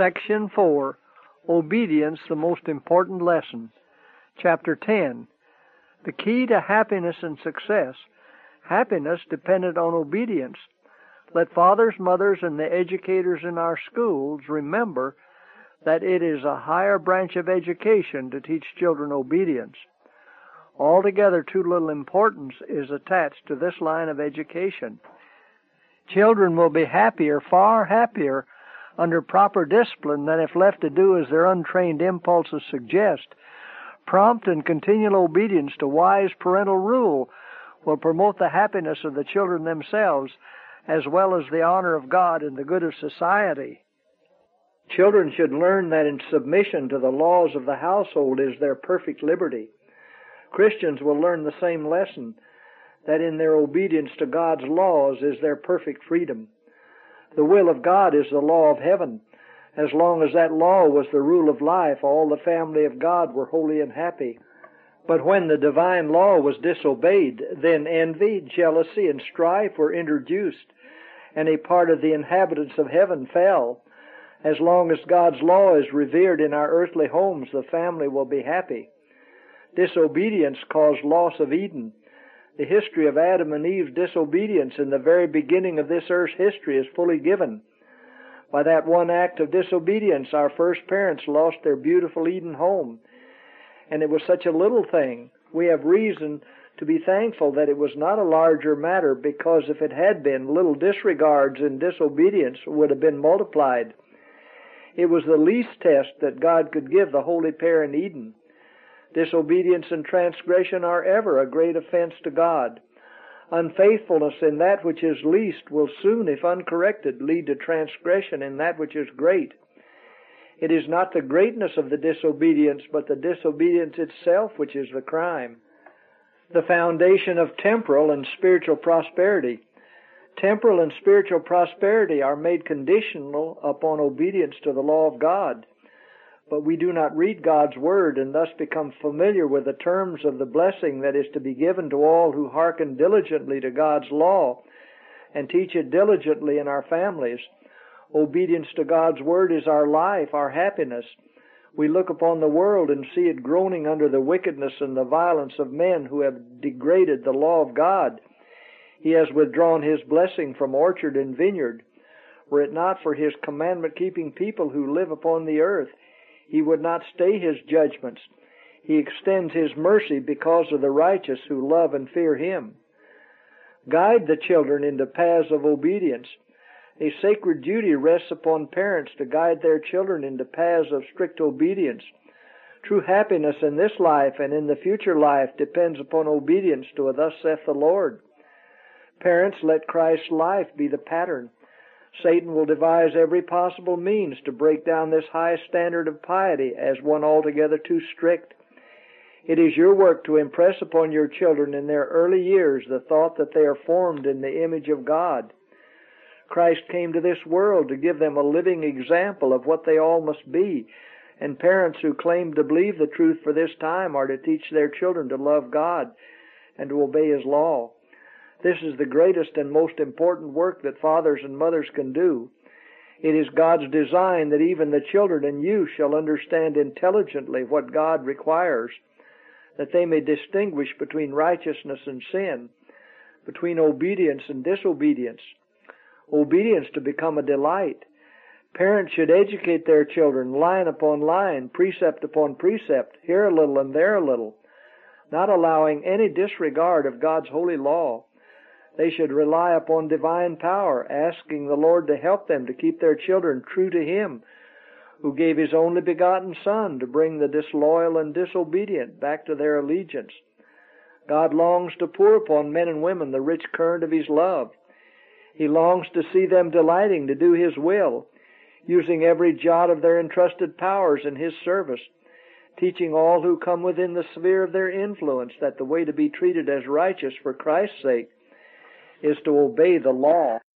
Section 4, Obedience, the Most Important Lesson. Chapter 10, The Key to Happiness and Success. Happiness dependent on obedience. Let fathers, mothers, and the educators in our schools remember that it is a higher branch of education to teach children obedience. Altogether, too little importance is attached to this line of education. Children will be happier, far happier, under proper discipline than if left to do as their untrained impulses suggest. Prompt and continual obedience to wise parental rule will promote the happiness of the children themselves, as well as the honor of God and the good of society. Children should learn that in submission to the laws of the household is their perfect liberty. Christians will learn the same lesson, that in their obedience to God's laws is their perfect freedom. The will of God is the law of heaven. As long as that law was the rule of life, all the family of God were holy and happy. But when the divine law was disobeyed, then envy, jealousy, and strife were introduced, and a part of the inhabitants of heaven fell. As long as God's law is revered in our earthly homes, the family will be happy. Disobedience caused loss of Eden. The history of Adam and Eve's disobedience in the very beginning of this earth's history is fully given. By that one act of disobedience, our first parents lost their beautiful Eden home. And it was such a little thing. We have reason to be thankful that it was not a larger matter, because if it had been, little disregards and disobedience would have been multiplied. It was the least test that God could give the holy pair in Eden. Disobedience and transgression are ever a great offense to God. Unfaithfulness in that which is least will soon, if uncorrected, lead to transgression in that which is great. It is not the greatness of the disobedience, but the disobedience itself which is the crime. The foundation of temporal and spiritual prosperity. Temporal and spiritual prosperity are made conditional upon obedience to the law of God. But we do not read God's Word and thus become familiar with the terms of the blessing that is to be given to all who hearken diligently to God's law and teach it diligently in our families. Obedience to God's Word is our life, our happiness. We look upon the world and see it groaning under the wickedness and the violence of men who have degraded the law of God. He has withdrawn His blessing from orchard and vineyard. Were it not for His commandment-keeping people who live upon the earth, He would not stay His judgments. He extends His mercy because of the righteous who love and fear Him. Guide the children into paths of obedience. A sacred duty rests upon parents to guide their children into paths of strict obedience. True happiness in this life and in the future life depends upon obedience to a "Thus saith the Lord." Parents, let Christ's life be the pattern. Satan will devise every possible means to break down this high standard of piety as one altogether too strict. It is your work to impress upon your children in their early years the thought that they are formed in the image of God. Christ came to this world to give them a living example of what they all must be, and parents who claim to believe the truth for this time are to teach their children to love God and to obey His law. This is the greatest and most important work that fathers and mothers can do. It is God's design that even the children and youth shall understand intelligently what God requires, that they may distinguish between righteousness and sin, between obedience and disobedience. Obedience to become a delight. Parents should educate their children line upon line, precept upon precept, here a little and there a little, not allowing any disregard of God's holy law. They should rely upon divine power, asking the Lord to help them to keep their children true to Him, who gave His only begotten Son to bring the disloyal and disobedient back to their allegiance. God longs to pour upon men and women the rich current of His love. He longs to see them delighting to do His will, using every jot of their entrusted powers in His service, teaching all who come within the sphere of their influence that the way to be treated as righteous for Christ's sake is to obey the law.